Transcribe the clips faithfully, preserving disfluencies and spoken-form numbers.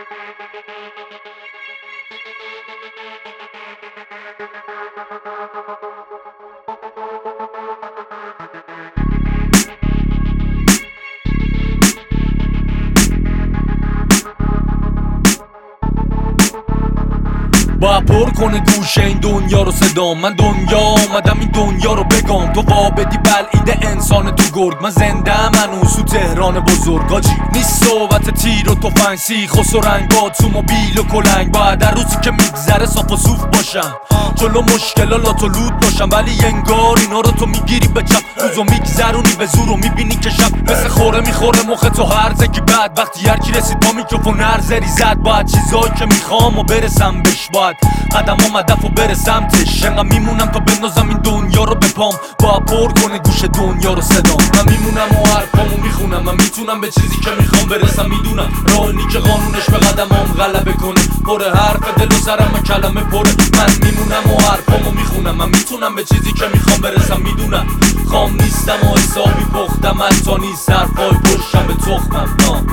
با پر کنه گوشه این دنیا رو صدام. من دنیا آمدم این دنیا رو بگم. تو وابدی بلعیده انسان تو گرگ. من زنده منوز تو تهران بزرگاجی. نیست صحبت تیر و تفنگ سیخ و سرنگ با اتومبیل و کلنگ. باید در روزی که میگذره صاف و صوف باشم، جلو مشکلا لات و لوت باشم. ولی انگار اینا رو تو میگیری به چپ، روزو میگذرونی به زور و میبینی که شب مثل خوره میخوره مخ تو هرزه که بعد وقتی هر کی رسید با میکروفون هرزری زد. باید چیزایی که میخوام و برسم بهش، باید قدمام هدف و برسم تش. انقدر میمونم تا بندازم این دنیا رو به پام. با پر کنه گوش دنیا رو صدام. من میمونم و حرفامو میخونم. من میتونم به چیزی که میخوام برسم. میدونم راهی که قانونش به قدمام غلبه کنه. پر حرف دل و سرم کلمه پره. من میمونم و حرفامو میخونم. من میتونم به چیزی که میخوام برسم. میدونم خام نیستم و حسابی پختم. حتی نیست حرفای پشتم به تخمم.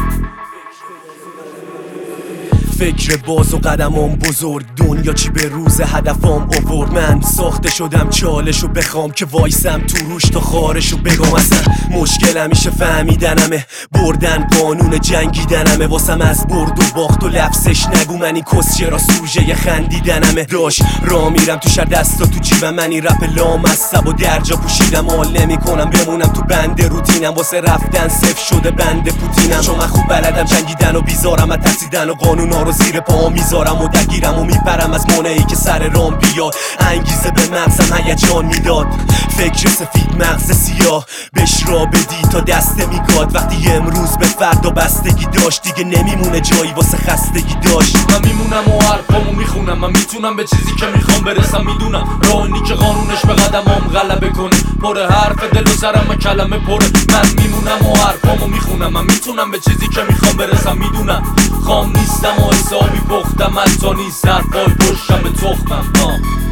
فکر باز و قدمام بزرگ، دنیا چی به روز هدفام آورد. من ساخته شدم چالشو بخوام که وایسم تو روش تا خارشو بگم. اصلا مشکل همیشه فهمیدنمه، بردن قانون جنگیدنمه. واسم از برد و باخت و لفظش نگو، من این کسچه را سوژه خندیدنمه. داش را میرم تو شهر دستا تو جیبم، من این رپ لام از سب و درجا پوشیدم. حال نمی کنم بمونم تو بند روتینم، واسه رفتن صفر شده بند پوتینم. چون من خوب بلدم جنگیدن و بیزارم از ترسیدن و قانونا رو زیر پا میذارم و درگیرم و میپرم از مانعی که سر رام بیاد. انگیزه به مغزم هیجان میداد، فکر سفید مغز سیاه بهش را بدی تا دسته میگاد. وقتی امروز به فردا بستگی داشت، دیگه نمیمونه جایی واسه خستگی داشت. من میمونم و حرفامو میخونم. من میتونم به چیزی که میخوام برسم. میدونم راهی که قانونش به قدمام غلبه کنه. پر حرف دل و سرم کلمه پره. من میمونم و حرفامو میخونم. من میتونم به چیزی که میخوام برسم. میدونم خام نیستم و حسابی پختم. حتی نیست حرفای پشتم به تخمم.